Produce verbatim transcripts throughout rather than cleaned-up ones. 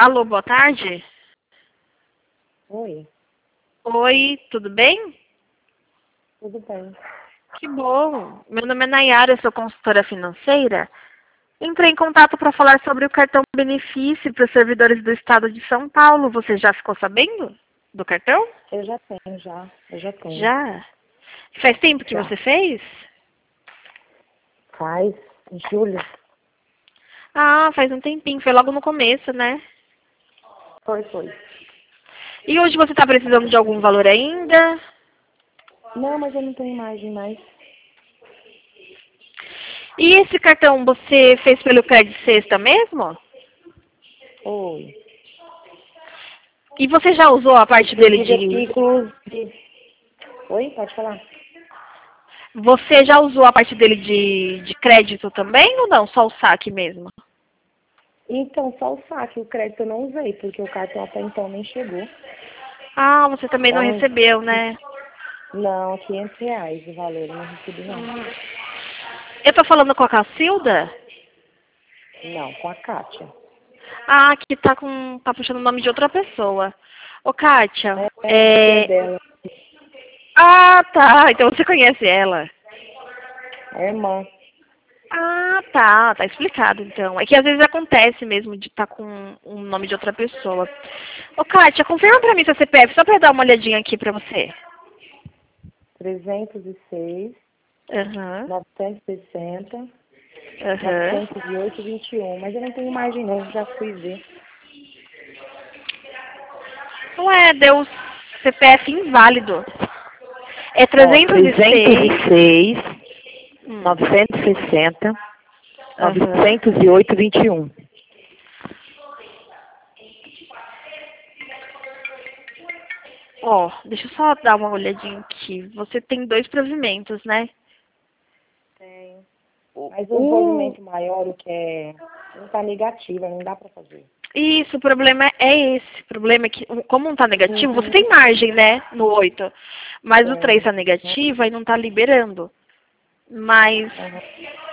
Alô, boa tarde. Oi, Oi, tudo bem? tudo bem. Que bom. Meu nome é Nayara, eu sou consultora financeira. Entrei em contato para falar sobre o cartão benefício para os servidores do estado de São Paulo. Você já ficou sabendo do cartão? Eu já tenho, já. Eu já tenho. Já? Faz tempo que Já. você fez? Faz em julho. Ah, faz um tempinho. Foi logo no começo, né? Foi, foi. E hoje você está precisando de algum valor ainda? Não, mas eu não tenho imagem mais. E esse cartão você fez pelo Credit Sexta mesmo? Oi. E você já usou a parte dele Inclusive aqui, de... inclusive. Oi, pode falar? Você já usou a parte dele de, de crédito também ou não? Só o saque mesmo? Então, só o saque, o crédito eu não usei, porque o cartão até então nem chegou. Ah, você também não Então, recebeu, né? não, quinhentos reais o valor, eu não recebi não. Hum. Eu tô falando com a Cacilda? Não, com a Kátia. Ah, que tá com. Tá puxando o nome de outra pessoa. Ô, Kátia, É, é a tia é. dela, Ah, tá. Então você conhece ela. a irmã. Ah, tá. Tá explicado, então. É que às vezes acontece mesmo de estar com o nome de outra pessoa. Ô, Kátia, confirma pra mim seu C P F, só pra eu dar uma olhadinha aqui pra você. trezentos e seis, Aham. novecentos e sessenta, Aham. novecentos e oito, vinte e um. Mas eu não tenho imagem não, já fui ver. Ué, deu C P F inválido. É Ó, trezentos e seis. trezentos e seis, Hum. novecentos e sessenta, Aham. novecentos e oito, vinte e um. Ó, deixa eu só dar uma olhadinha aqui. Você tem dois provimentos, né? Tem. O, Mas o o- movimento maior, o que é, não tá negativo, não dá pra fazer. Isso, o problema é esse. O problema é que, como não tá negativo, você Uhum. tem margem, né? No oito. Mas o três Tem. tá negativo e não tá liberando. Mas, Uhum.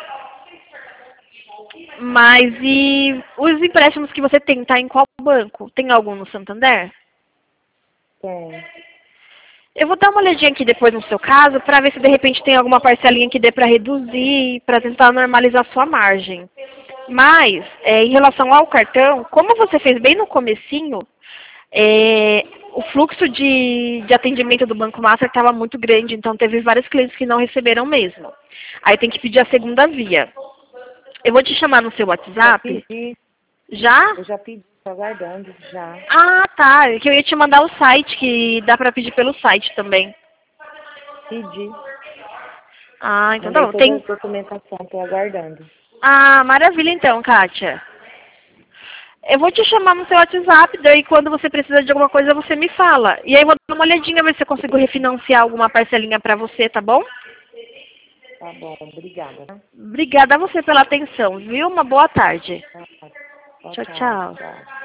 mas e os empréstimos que você tem, tá em qual banco? Tem algum no Santander? Tem. Eu vou dar uma olhadinha aqui depois no seu caso para ver se de repente tem alguma parcelinha que dê para reduzir, para tentar normalizar a sua margem. Mas, é, em relação ao cartão, como você fez bem no comecinho, é, o fluxo de, de atendimento do Banco Master estava muito grande, então teve vários clientes que não receberam mesmo. Aí tem que pedir a segunda via. Eu vou te chamar no seu Já WhatsApp. pedi, Já? eu já pedi, tô aguardando, já. Ah, tá. É que eu ia te mandar o site, que dá para pedir pelo site também. Pedi. Ah, então tá Mandei bom. toda a Tem... documentação, tô aguardando. Ah, maravilha então, Kátia. Eu vou te chamar no seu WhatsApp, daí quando você precisa de alguma coisa você me fala. E aí eu vou dar uma olhadinha, ver se eu consigo refinanciar alguma parcelinha pra você, tá bom? Tá bom, obrigada. Obrigada a você pela atenção, viu? Uma boa tarde. Tá, boa Tchau, tarde, tchau. tchau.